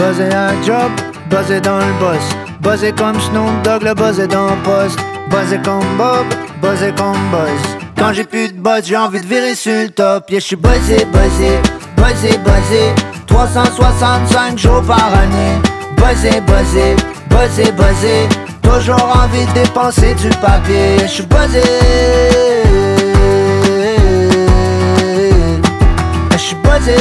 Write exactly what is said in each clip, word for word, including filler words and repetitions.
Buzzé à job, buzzé dans le boss. Buzzé comme Snoop Dogg, le buzzé dans le poste. Buzzé comme Bob, buzzé comme Buzz. Quand j'ai plus de buzz, j'ai envie de virer sur le top. Yeah, j'suis buzzé, buzzé, buzzé, buzzé. trois cent soixante-cinq jours par année. Buzzé, buzzé, buzzé, buzzé. Toujours envie de dépenser du papier. Yeah, j'suis buzzé. Yeah, j'suis buzzé.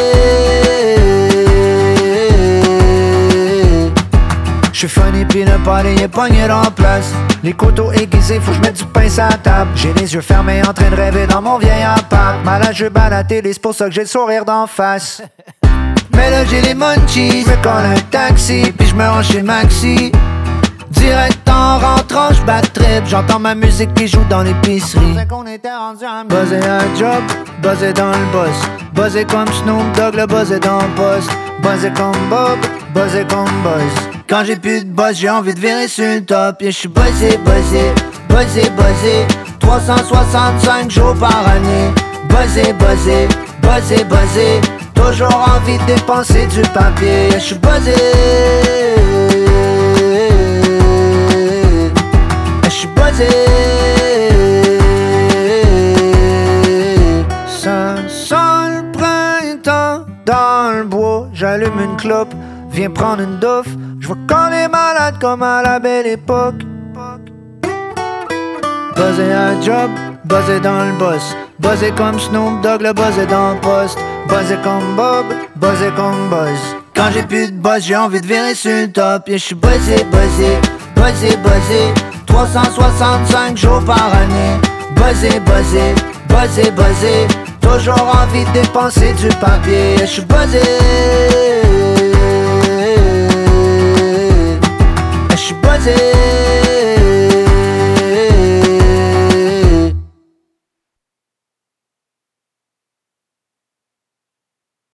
J'suis funny pis le party est pogné dans place. Les couteaux aiguisés, faut que j'mette du pain sur la table. J'ai les yeux fermés en train de rêver dans mon vieil appart. Malade, je bats la télé, c'est pour ça que j'ai le sourire d'en face. Mais là j'ai les munchies, j'me colle un taxi, puis j'me rends chez Maxi. Direct en rentrant, j'bats trip, j'entends ma musique qui joue dans l'épicerie. Buzzé à job, buzzé dans le boss. Buzzé comme Snoop Dogg, le buzzé dans le poste. Buzzé comme Bob, buzzé comme Buzz. Quand j'ai plus de buzz, j'ai envie de virer sur le top. Yeah, j'suis buzzé, buzzé, buzzé, buzzé. trois cent soixante-cinq jours par année. Buzzé, buzzé, buzzé, buzzé. Toujours envie de dépenser du papier. Yeah, j'suis buzzé. Yeah, j'suis buzzé. Ça sent le printemps dans le bois. J'allume une clope, viens prendre une doff. J'vois qu'on est malade comme à la belle époque. Buzzé à job, buzzé dans le boss. Buzzé comme Snoop Dogg, le buzzé dans le poste. Buzzé comme Bob, buzzé comme Buzz. Quand j'ai plus de buzz, j'ai envie de virer sur le top. Yeah, j'suis buzzé, buzzé, buzzé, buzzé. trois cent soixante-cinq jours par année. Buzzé, buzzé, buzzé, buzzé. Toujours envie de dépenser du papier. Yeah, j'suis buzzé.